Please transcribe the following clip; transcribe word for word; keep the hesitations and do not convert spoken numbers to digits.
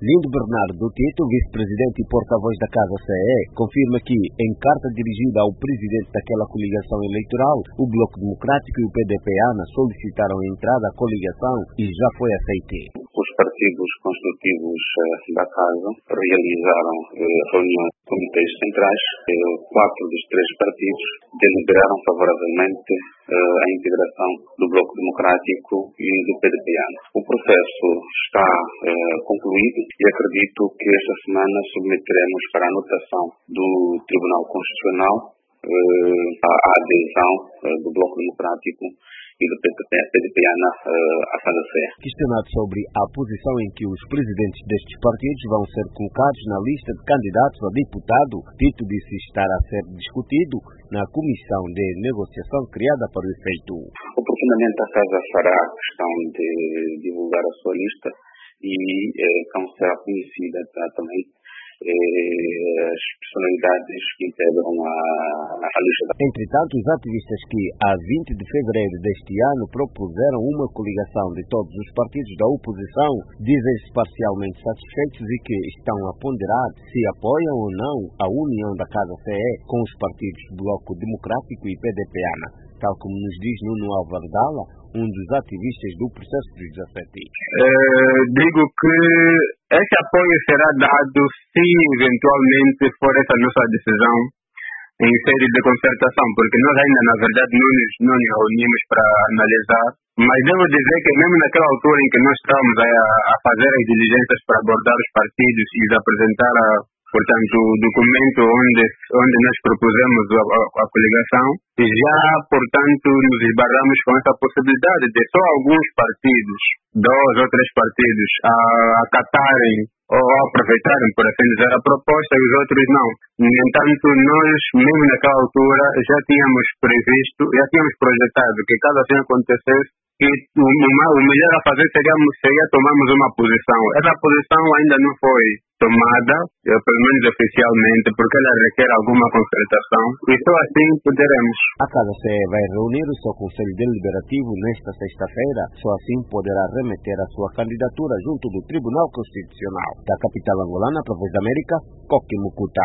Lindo Bernardo Tito, vice-presidente e porta-voz da Casa C E, confirma que, em carta dirigida ao presidente daquela coligação eleitoral, o Bloco Democrático e o P D P A N solicitaram a entrada à coligação e já foi aceite. Os partidos constitutivos da Casa realizaram reuniões de comitês centrais. Quatro dos três partidos deliberaram favoravelmente a integração do Bloco Democrático e do P D P A N. O processo está concluído e acredito que esta semana submeteremos para a anotação do Tribunal Constitucional a adesão do Bloco Democrático e do P D P A N à Casa C E. Questionado sobre a posição em que os presidentes destes partidos vão ser colocados na lista de candidatos a deputado, Tito disse estar a ser discutido na comissão de negociação criada para o efeito. Oportunamente a Casa fará questão de divulgar a sua lista e eh, como será conhecida tá, também eh, as personalidades que integram a, a lista. Entretanto, os ativistas que, a vinte de fevereiro deste ano, propuseram uma coligação de todos os partidos da oposição, dizem-se parcialmente satisfeitos e que estão a ponderar se apoiam ou não a união da Casa C E com os partidos Bloco Democrático e P D P A N, tal como nos diz Nuno Alvardala, um dos ativistas do processo dos dezassete. Uh, digo que esse apoio será dado se eventualmente for essa nossa decisão em série de concertação, porque nós ainda na verdade não nos, não nos reunimos para analisar, mas devo dizer que mesmo naquela altura em que nós estávamos a, a fazer as diligências para abordar os partidos e lhes apresentar a portanto, o documento onde, onde nós propusemos a, a, a coligação, já, portanto, nos esbarramos com essa possibilidade de só alguns partidos, dois ou três partidos, a acatarem ou aproveitarem, por assim dizer, a proposta e os outros não. No entanto, nós, mesmo naquela altura, já tínhamos previsto, já tínhamos projetado que caso assim acontecesse, que o, o melhor a fazer seria, seria tomarmos uma posição. Essa posição ainda não foi tomada, pelo menos oficialmente, porque ela requer alguma concertação e só assim poderemos. A Casa C E vai reunir o seu Conselho Deliberativo nesta sexta-feira, só assim poderá remeter a sua candidatura junto do Tribunal Constitucional. Da capital angolana, para a Voz da América, Coque Mucuta.